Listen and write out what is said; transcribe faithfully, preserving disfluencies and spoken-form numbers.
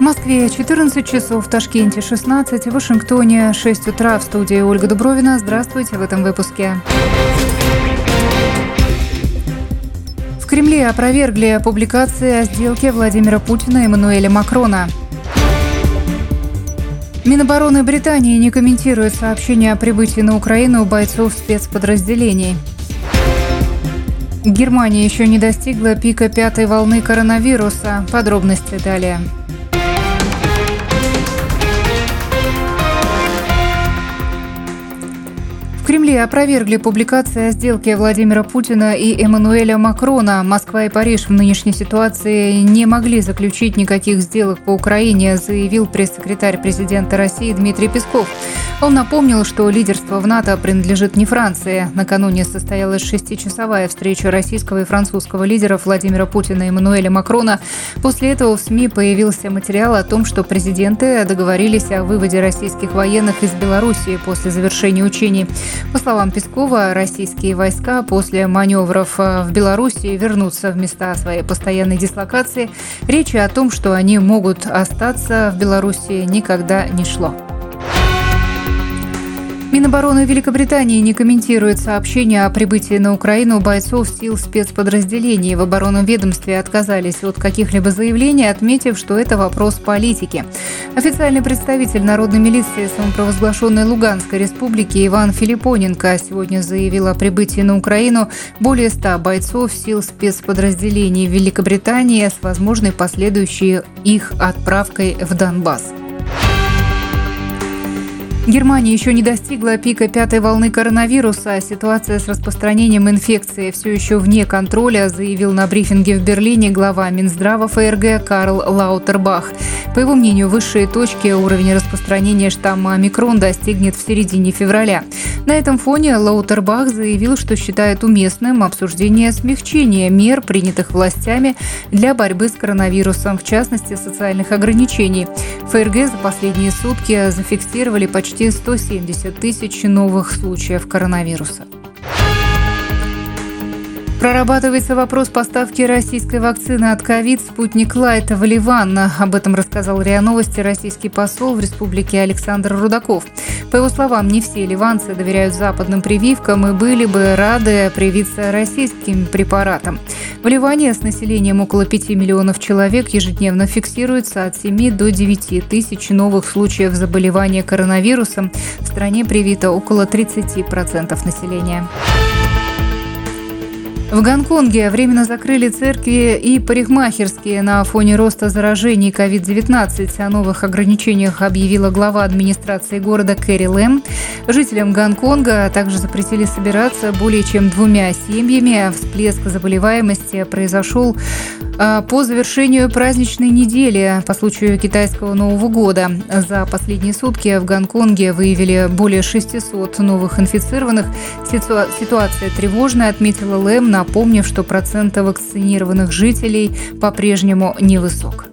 Москве четырнадцать часов, в Ташкенте шестнадцать, в Вашингтоне шесть утра. В студии Ольга Дубровина. Здравствуйте в этом выпуске. В Кремле опровергли публикации о сделке Владимира Путина и Эммануэля Макрона. Минобороны Британии не комментирует сообщения о прибытии на Украину бойцов спецподразделений. Германия еще не достигла пика пятой волны коронавируса. Подробности далее. В Кремле опровергли публикации о сделке Владимира Путина и Эммануэля Макрона. Москва и Париж в нынешней ситуации не могли заключить никаких сделок по Украине, заявил пресс-секретарь президента России Дмитрий Песков. Он напомнил, что лидерство в НАТО принадлежит не Франции. Накануне состоялась шестичасовая встреча российского и французского лидеров Владимира Путина и Эммануэля Макрона. После этого в СМИ появился материал о том, что президенты договорились о выводе российских военных из Белоруссии после завершения учений. По словам Пескова, российские войска после маневров в Белоруссии вернутся в места своей постоянной дислокации. Речи о том, что они могут остаться в Белоруссии, никогда не шло. Минобороны Великобритании не комментирует сообщения о прибытии на Украину бойцов сил спецподразделений. В оборонном ведомстве отказались от каких-либо заявлений, отметив, что это вопрос политики. Официальный представитель народной милиции самопровозглашенной Луганской республики Иван Филиппоненко сегодня заявил о прибытии на Украину более ста бойцов сил спецподразделений Великобритании с возможной последующей их отправкой в Донбасс. Германия еще не достигла пика пятой волны коронавируса. Ситуация с распространением инфекции все еще вне контроля, заявил на брифинге в Берлине глава Минздрава ФРГ Карл Лаутербах. По его мнению, высшие точки уровень распространения штамма омикрон достигнет в середине февраля. На этом фоне Лаутербах заявил, что считает уместным обсуждение смягчения мер, принятых властями для борьбы с коронавирусом, в частности, социальных ограничений. ФРГ за последние сутки зафиксировали почти сто семьдесят тысяч новых случаев коронавируса. Прорабатывается вопрос поставки российской вакцины от ковид «Спутник Лайт» в Ливан. Об этом рассказал РИА Новости российский посол в республике Александр Рудаков. По его словам, не все ливанцы доверяют западным прививкам и были бы рады привиться российским препаратам. В Ливане с населением около пяти миллионов человек ежедневно фиксируется от семи до девяти тысяч новых случаев заболевания коронавирусом. В стране привито около тридцати процентов населения. В Гонконге временно закрыли церкви и парикмахерские на фоне роста заражений ковид девятнадцать. О новых ограничениях объявила глава администрации города Кэрри Лэм. Жителям Гонконга также запретили собираться более чем двумя семьями. Всплеск заболеваемости произошел по завершению праздничной недели по случаю китайского Нового года. За последние сутки в Гонконге выявили более шестисот новых инфицированных. Ситуация тревожная, отметила Лэм, напомнив, что процент вакцинированных жителей по-прежнему невысок.